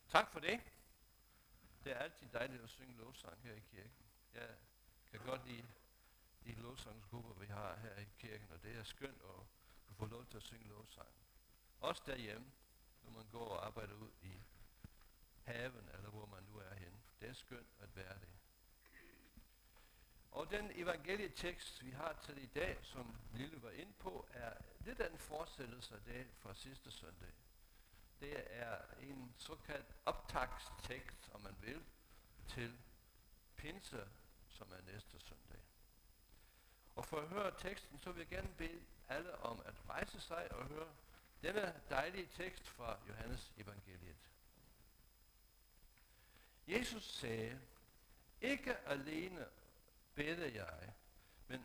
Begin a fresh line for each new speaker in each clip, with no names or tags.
Tak for det. Det er altid dejligt at synge lovsang her i kirken. Jeg kan godt lide de lovsangsgrupper, vi har her i kirken, og det er skønt at få lov til at synge lovsang. Også derhjemme, når man går og arbejder ud i haven, eller hvor man nu er henne. Det er skønt at være det. Og den evangelietekst, vi har til i dag, som Lille var inde på, er lidt af en fortsættelse af det fra sidste søndag. Det er en såkaldt optagstekst, om man vil, til pinse, som er næste søndag. Og for at høre teksten, så vil jeg gerne bede alle om at rejse sig og høre denne dejlige tekst fra Johannes evangeliet. Jesus sagde, ikke alene beder jeg, men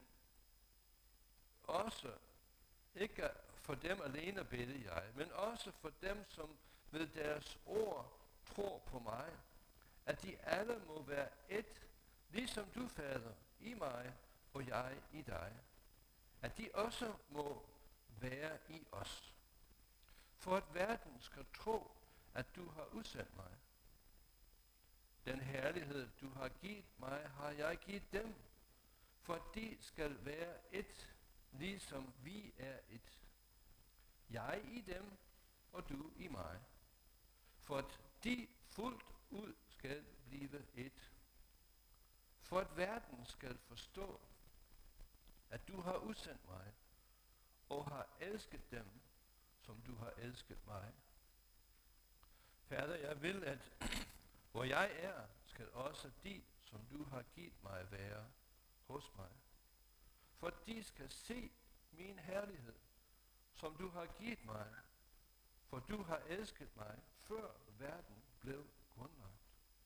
også ikke for dem alene beder jeg, men også for dem, som ved deres ord tror på mig, at de alle må være et, ligesom du, Fader, i mig og jeg i dig. At de også må være i os. For at verden skal tro, at du har udsendt mig. Den herlighed, du har givet mig, har jeg givet dem, for at de skal være et, ligesom vi er et. Jeg i dem, og du i mig. For at de fuldt ud skal blive et. For at verden skal forstå, at du har udsendt mig, og har elsket dem, som du har elsket mig. Fader, jeg vil, at hvor jeg er, skal også de, som du har givet mig, være hos mig. For de skal se min herlighed, som du har givet mig, for du har elsket mig, før verden blev grundlagt.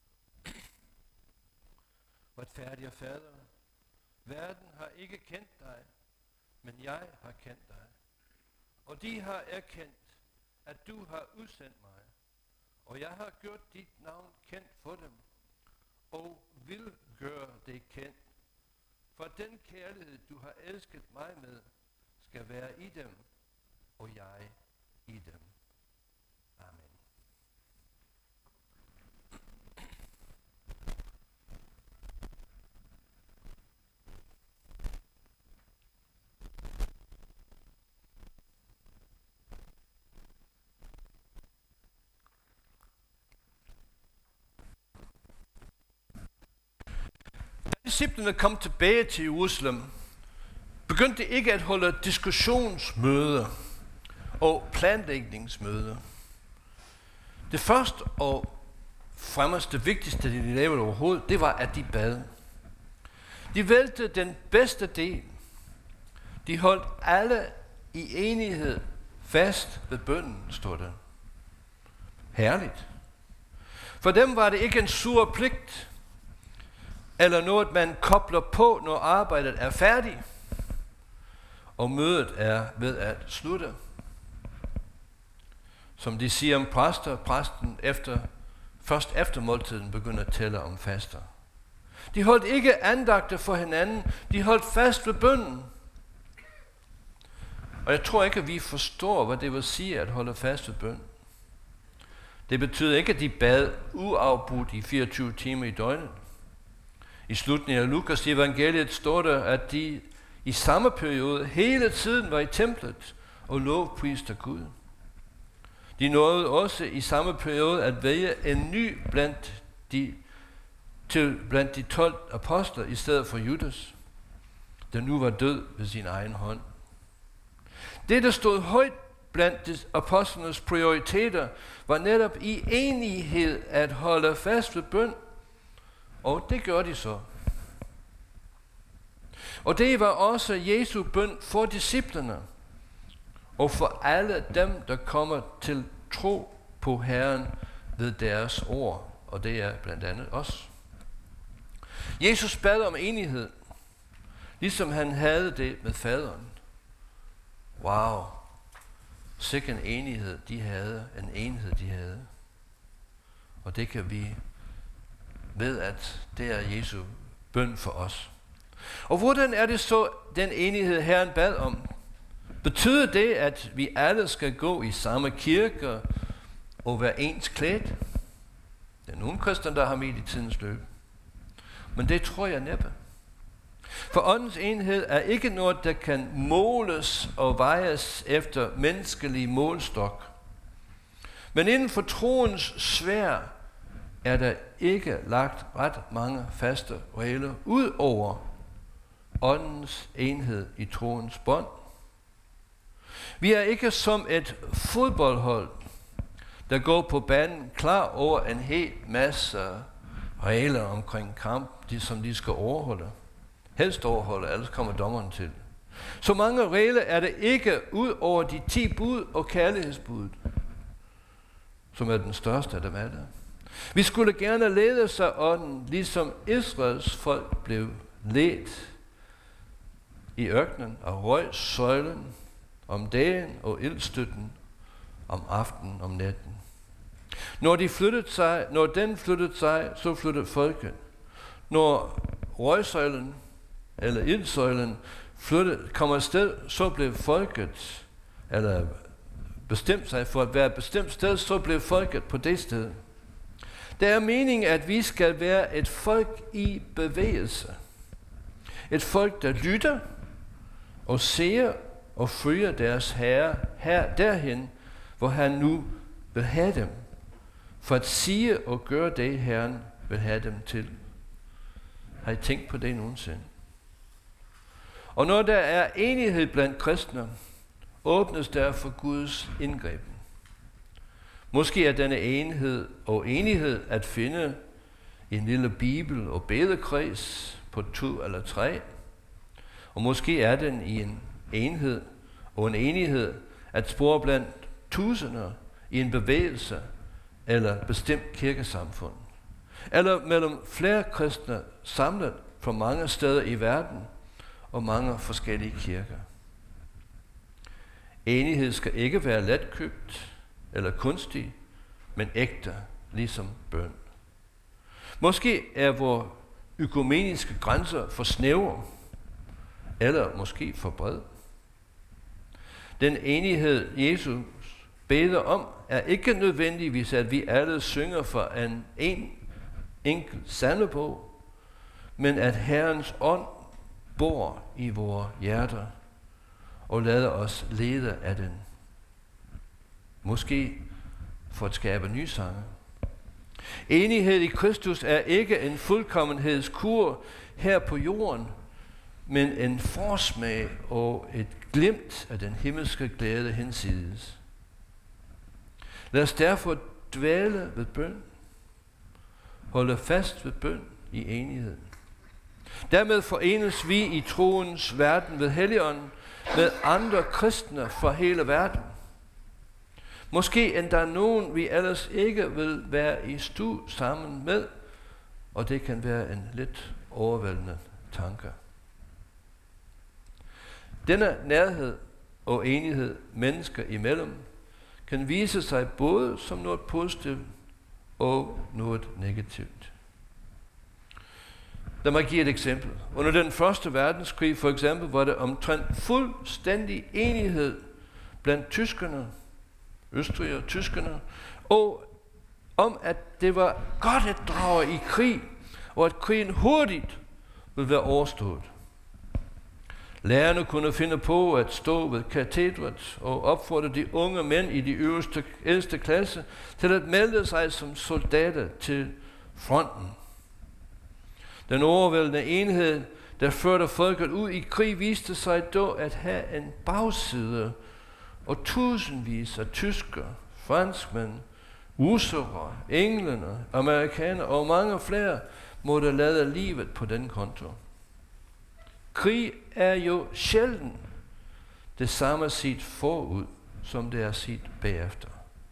Retfærdige Fader, verden har ikke kendt dig, men jeg har kendt dig. Og de har erkendt, at du har udsendt mig, og jeg har gjort dit navn kendt for dem, og vil gøre det kendt. For den kærlighed, du har elsket mig med, skal være i dem, og jeg i dem. Amen. Da disciplene kom tilbage til Jerusalem, begyndte de ikke at holde diskussionsmøder og planlægningsmøder. Det første og fremmeste, vigtigste, de lavede overhovedet, det var, at de bad. De valgte den bedste del. De holdt alle i enighed fast ved bønnen, stod der. Herligt. For dem var det ikke en sur pligt, eller noget, man kobler på, når arbejdet er færdigt, og mødet er ved at slutte. Som de siger om præsten først efter måltiden begynder at tælle om faster. De holdt ikke andagter for hinanden, de holdt fast ved bønnen. Og jeg tror ikke, at vi forstår, hvad det vil sige at holde fast ved bøn. Det betyder ikke, at de bad uafbrudt i 24 timer i døgnet. I slutningen af Lukas evangeliet står der, at de i samme periode hele tiden var i templet og lovpriste Gud. De nåede også i samme periode at vælge en ny blandt de 12 apostler i stedet for Judas, der nu var død ved sin egen hånd. Det, der stod højt blandt apostlenes prioriteter, var netop i enighed at holde fast ved bøn, og det gør de så. Og det var også Jesu bøn for disciplene, og for alle dem, der kommer til tro på Herren ved deres ord, og det er blandt andet os. Jesus bad om enighed, ligesom han havde det med faderen. Wow, sikke en enhed de havde. Og det kan vi ved, at det er Jesu bøn for os. Og hvordan er det så, den enighed Herren bad om? Betyder det, at vi alle skal gå i samme kirke og være ens klædt? Der er nogle kristne, der har med i tidens løb. Men det tror jeg næppe. For åndens enhed er ikke noget, der kan måles og vejes efter menneskelig målstok. Men inden for troens sfære er der ikke lagt ret mange faste regler ud over åndens enhed i troens bånd. Vi er ikke som et fodboldhold, der går på banen klar over en hel masse regler omkring kamp, som de skal overholde. Helst overholde, ellers kommer dommeren til. Så mange regler er det ikke ud over de 10 bud og kærlighedsbuddet, som er den største af dem alle. Vi skulle gerne lede sig ånden, ligesom Israels folk blev ledt i ørkenen af røgsøjlen om dagen og ildstøtten om aftenen om natten. Når den flyttede sig, så flyttede folket. Når røgsøjlen eller ildsøjlen kom afsted, så blev folket, eller bestemt sig for at være et bestemt sted, så blev folket på det sted. Det er meningen, at vi skal være et folk i bevægelse. Et folk, der lytter og ser og følger deres herre derhen, hvor han nu vil have dem, for at sige og gøre det, Herren vil have dem til. Har I tænkt på det nogensinde? Og når der er enighed blandt kristne, åbnes der for Guds indgriben. Måske er denne enighed at finde i en lille bibel- og bedekreds på 2 eller 3. Og måske er den i en enhed og en enighed at spore blandt tusinder i en bevægelse eller bestemt kirkesamfund. Eller mellem flere kristne samlet fra mange steder i verden og mange forskellige kirker. Enighed skal ikke være letkøbt eller kunstig, men ægte, ligesom bøn. Måske er vores økumeniske grænser for snævre, eller måske for bred. Den enighed, Jesus beder om, er ikke nødvendigvis, at vi alle synger for en enkelt salmebog, men at Herrens ånd bor i vores hjerter og lader os lede af den. Måske for at skabe nye sange. Enighed i Kristus er ikke en fuldkommenhedskur her på jorden, men en forsmag og et glimt af den himmelske glæde hinsides. Lad os derfor dvæle ved bøn. Holde fast ved bøn i enighed. Dermed forenes vi i troens verden ved Helligånden med andre kristne fra hele verden. Måske endda nogen, vi ellers ikke vil være i stue sammen med, og det kan være en lidt overvældende tanke. Denne nærhed og enighed mennesker imellem kan vise sig både som noget positivt og noget negativt. Lad mig give et eksempel. Under den første verdenskrig for eksempel var det omtrent fuldstændig enighed blandt tyskerne, Østrig og tyskerne, og om at det var godt at drage i krig, og at krigen hurtigt ville være overstået. Lærerne kunne finde på at stå ved katedret og opfordre de unge mænd i de ældste klasse til at melde sig som soldater til fronten. Den overvældende enhed, der førte folket ud i krig, viste sig dog at have en bagside, og tusindvis af tyskere, franskmænd, russere, englænder, amerikanere og mange flere måtte lade livet på den konto. Krig er jo sjældent det samme set forud, som det er set bagefter.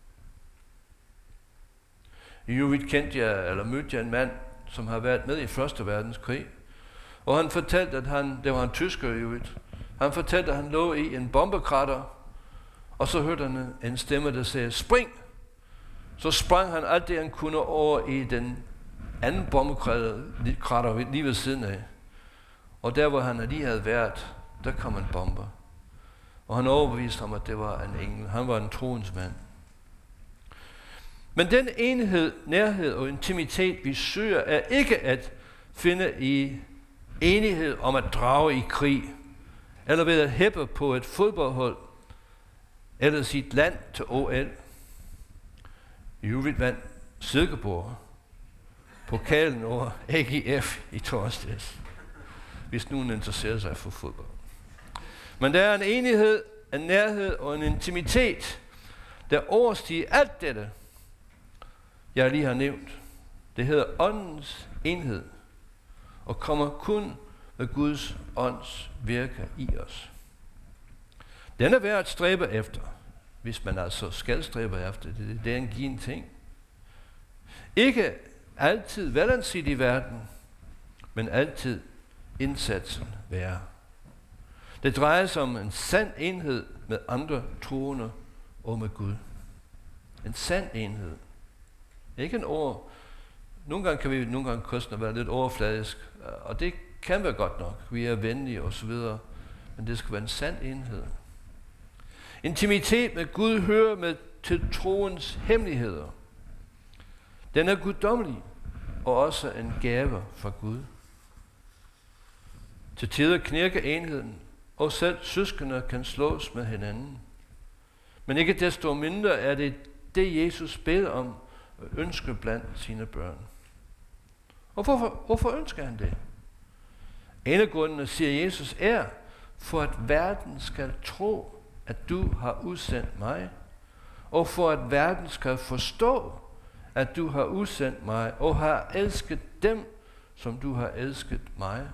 I øvrigt mødte jeg en mand, som har været med i Første Verdenskrig, og han fortalte, at det var en tysker i øvrigt, han fortalte, at han lå i en bombekrater, og så hørte han en stemme, der sagde, spring! Så sprang han alt det, han kunne over i den anden bombekrater lige ved siden af. Og der, hvor han lige havde været, der kom en bombe. Og han overbeviste ham, at det var en engel. Han var en troens mand. Men den enhed, nærhed og intimitet, vi søger, er ikke at finde i enighed om at drage i krig, eller ved at hæppe på et fodboldhold, eller sit land til OL. I øvrigt vandt Silkeborg pokalen over AGF i torsdags, hvis nogen interesserer sig for fodbold. Men der er en enighed, en nærhed og en intimitet, der overstiger alt dette, jeg lige har nævnt. Det hedder åndens enhed, og kommer kun med Guds ånds virke i os. Den er værd at stræbe efter, hvis man altså skal stræbe efter det. Det er en given ting. Ikke altid velanset i verden, men altid indsatsen værd. Det drejer sig om en sand enhed med andre troende og med Gud. En sand enhed. Ikke en ord. Nogle gange kristne være lidt overfladisk, og det kan være godt nok. Vi er venlige og så videre, men det skal være en sand enhed. Intimitet med Gud hører med til troens hemmeligheder. Den er guddommelig og også en gave fra Gud. Til tider knirker enheden, og selv søskende kan slås med hinanden. Men ikke desto mindre er det Jesus beder om og ønsker blandt sine børn. Og hvorfor ønsker han det? En af grundene, siger Jesus, er for at verden skal tro, at du har udsendt mig, og for at verden skal forstå, at du har udsendt mig, og har elsket dem, som du har elsket mig.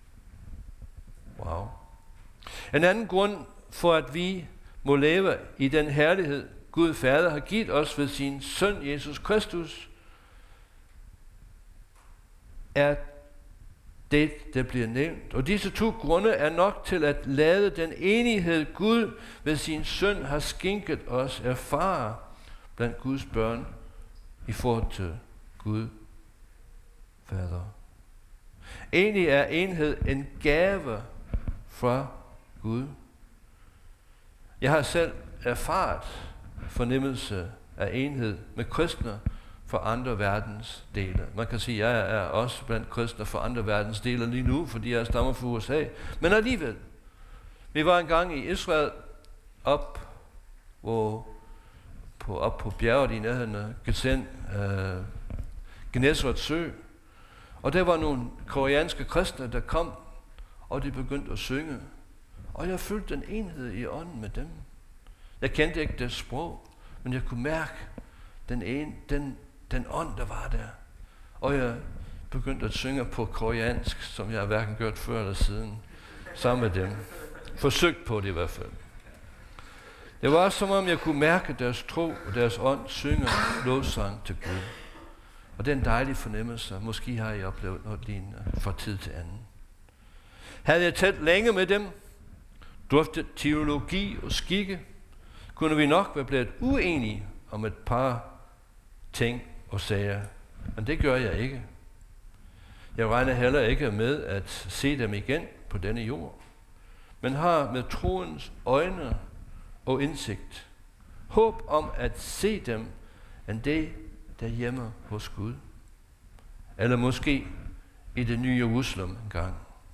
Wow. En anden grund for, at vi må leve i den herlighed, Gud Fader har givet os ved sin søn Jesus Kristus, er det, der bliver nævnt. Og disse to grunde er nok til at lade den enighed, Gud ved sin søn har skænket os, erfare blandt Guds børn i forhold til Gud Fader. Egentlig er enhed en gave fra Gud. Jeg har selv erfaret fornemmelse af enhed med kristne fra andre verdens dele. Man kan sige, at jeg er også blandt kristne fra andre verdens dele lige nu, fordi jeg stammer fra USA. Men alligevel, vi var engang i Israel op på bjerget i nærheden af Genesaret sø. Og der var nogle koreanske kristne, der kom, og de begyndte at synge. Og jeg følte en enhed i ånden med dem. Jeg kendte ikke deres sprog, men jeg kunne mærke den ånd, der var der. Og jeg begyndte at synge på koreansk, som jeg har hverken gjort før eller siden, sammen med dem. Forsøgt på det i hvert fald. Det var som om jeg kunne mærke deres tro og deres ånd synge lovsang til Gud. Og det er en dejlig fornemmelse. Måske har jeg oplevet noget lignende fra tid til anden. Havde jeg talt længe med dem, drøftet teologi og skikke, kunne vi nok være blevet uenige om et par ting og sager. Men det gør jeg ikke. Jeg regner heller ikke med at se dem igen på denne jord, men har med troens øjne og indsigt håb om at se dem en dag derhjemme hos Gud. Eller måske i det nye Jerusalem en gang.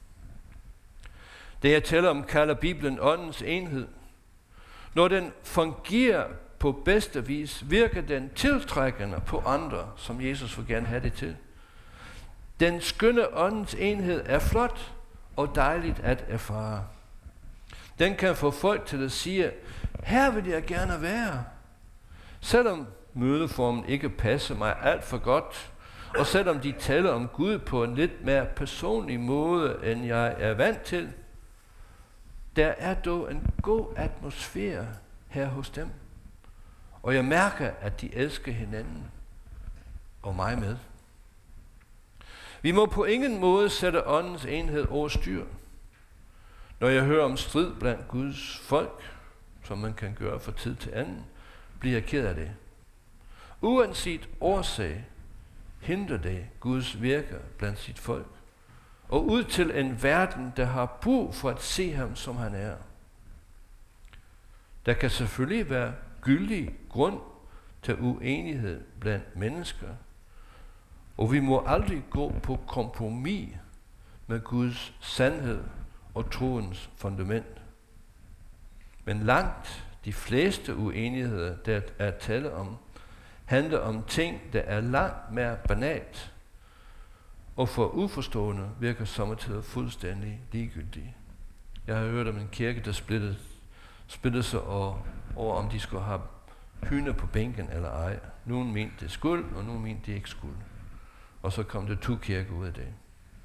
Det jeg taler om, kalder Bibelen åndens enhed. Når den fungerer på bedste vis, virker den tiltrækkende på andre, som Jesus vil gerne have det til. Den skønne åndens enhed er flot og dejligt at erfare. Den kan få folk til at sige, her vil jeg gerne være. Selvom mødeformen ikke passer mig alt for godt, og selvom de taler om Gud på en lidt mere personlig måde, end jeg er vant til, der er dog en god atmosfære her hos dem. Og jeg mærker, at de elsker hinanden og mig med. Vi må på ingen måde sætte åndens enhed over styr. Når jeg hører om strid blandt Guds folk, som man kan gøre fra tid til anden, bliver jeg ked af det. Uanset årsag hindrer det Guds virke blandt sit folk, og ud til en verden, der har brug for at se ham, som han er. Der kan selvfølgelig være gyldig grund til uenighed blandt mennesker, og vi må aldrig gå på kompromis med Guds sandhed og troens fundament. Men langt de fleste uenigheder, der er tale om, handler om ting, der er langt mere banalt, og for uforstående virker samtidig fuldstændig ligegyldige. Jeg har hørt om en kirke, der splittede sig over, om de skulle have hynder på bænken eller ej. Nogen mente det skulle, og nogen mente det ikke skulle. Og så kom der 2 kirker ud af det.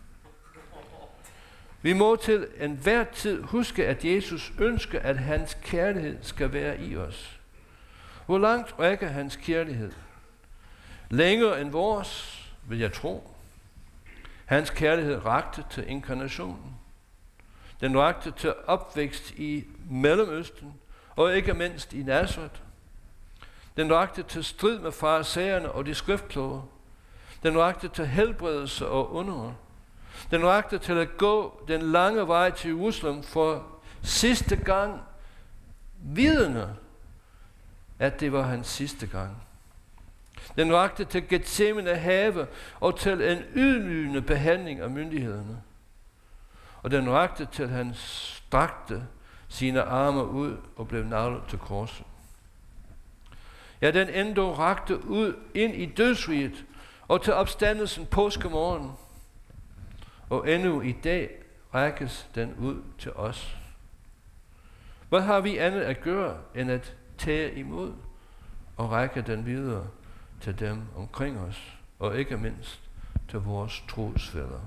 Vi må til enhver tid huske, at Jesus ønsker, at hans kærlighed skal være i os. Hvor langt rækker hans kærlighed? Længere end vores, vil jeg tro. Hans kærlighed rakte til inkarnationen. Den rakte til opvækst i Mellemøsten, og ikke mindst i Nazareth. Den rakte til strid med farisæerne og de skriftkloge. Den rakte til helbredelse og under. Den rakte til at gå den lange vej til Jerusalem for sidste gang, vidende, at det var hans sidste gang. Den rakte til Getsemane have og til en ydmygende behandling af myndighederne. Og den rakte til, han strakte sine arme ud og blev naglet til korset. Ja, den endda rakte ud ind i dødsriget og til opstandelsen påskemorgen. Og endnu i dag rækkes den ud til os. Hvad har vi andet at gøre, end at tage imod og række den videre til dem omkring os, og ikke mindst til vores trosfæller?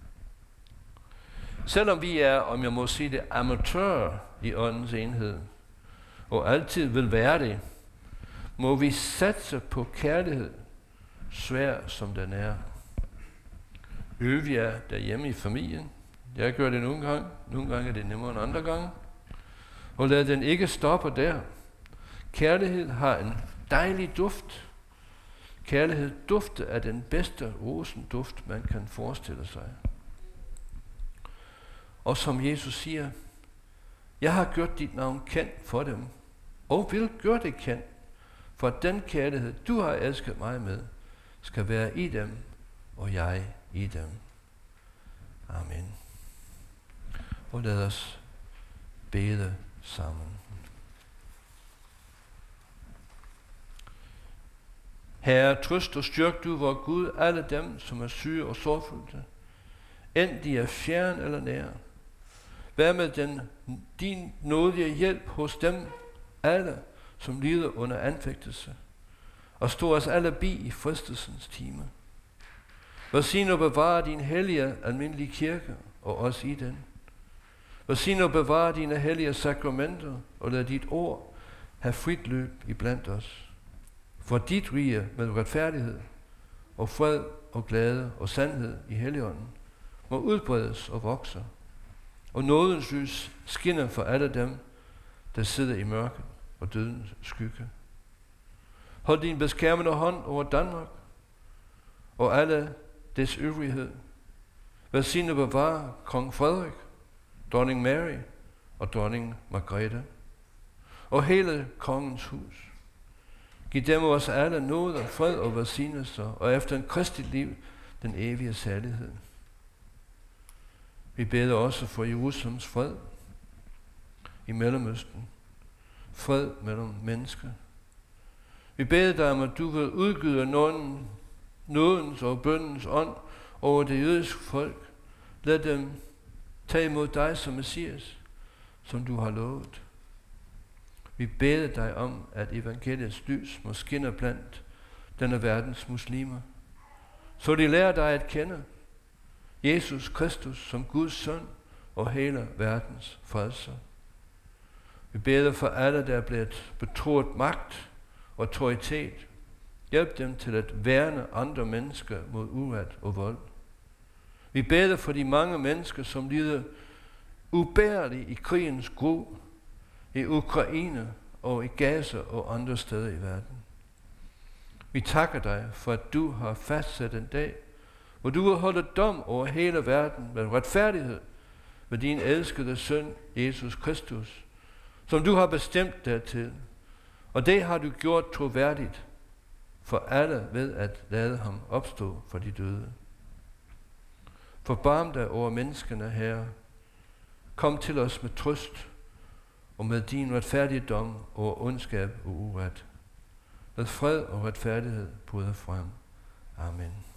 Selvom vi er, om jeg må sige det, amatører i åndens enhed, og altid vil være det, må vi satse på kærlighed, svær som den er. Øv jer derhjemme i familien. Jeg gør det nogle gange er det nemmere end andre gange. Og lad den ikke stoppe der. Kærlighed har en dejlig duft. Kærlighed dufter af den bedste rosenduft, man kan forestille sig. Og som Jesus siger, jeg har gjort dit navn kendt for dem, og vil gøre det kendt, for at den kærlighed, du har elsket mig med, skal være i dem, og jeg i dem. Amen. Og lad os bede sammen. Herre, trøst og styrk du, vor Gud, alle dem, som er syge og sorgfulde, end de er fjern eller nær. Vær med din nådige hjælp hos dem alle, som lider under anfægtelse, og stå os alle bi i fristelsens time. Velsign og bevare din hellige almindelige kirke, og os i den. Velsign og bevare dine hellige sakramenter, og lad dit ord have frit løb iblandt os. For dit rige med retfærdighed og fred og glæde og sandhed i Helligånden må udbredes og vokse, og nådens lys skinner for alle dem, der sidder i mørket og dødens skygge. Hold din beskærmende hånd over Danmark og alle dets øvrighed. Velsign og bevare kong Frederik, dronning Mary og dronning Margrethe og hele kongens hus. Giv dem os alle nåde, fred og velsignelser, og efter en kristigt liv den evige særlighed. Vi beder også for Jerusalems fred i Mellemøsten, fred mellem mennesker. Vi beder dig om, at du vil udgyde nådens og bøndens ånd over det jødiske folk. Lad dem tage imod dig som Messias, som du har lovet. Vi beder dig om, at evangeliets lys må skinne blandt denne verdens muslimer, så de lærer dig at kende Jesus Kristus som Guds søn og hele verdens frelser. Vi beder for alle, der er blevet betroet magt og autoritet. Hjælp dem til at værne andre mennesker mod uret og vold. Vi beder for de mange mennesker, som lider ubærligt i krigens gru, i Ukraine og i Gaza og andre steder i verden. Vi takker dig for, at du har fastsat en dag, hvor du vil holde dom over hele verden med retfærdighed med din elskede søn, Jesus Kristus, som du har bestemt dertil. Og det har du gjort troværdigt for alle ved at lade ham opstå for de døde. Forbarm dig over menneskene, Herre. Kom til os med trøst og med din retfærdige dom over ondskab og uret. Lad fred og retfærdighed bryde frem. Amen.